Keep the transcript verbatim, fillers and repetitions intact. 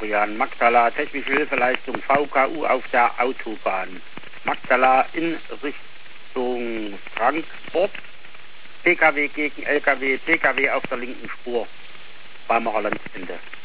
Florian. Magdala, technische Hilfeleistung V K U auf der Autobahn. Magdala in Richtung Frankfurt. P K W gegen L K W, P K W auf der linken Spur. Weimarer Landsende.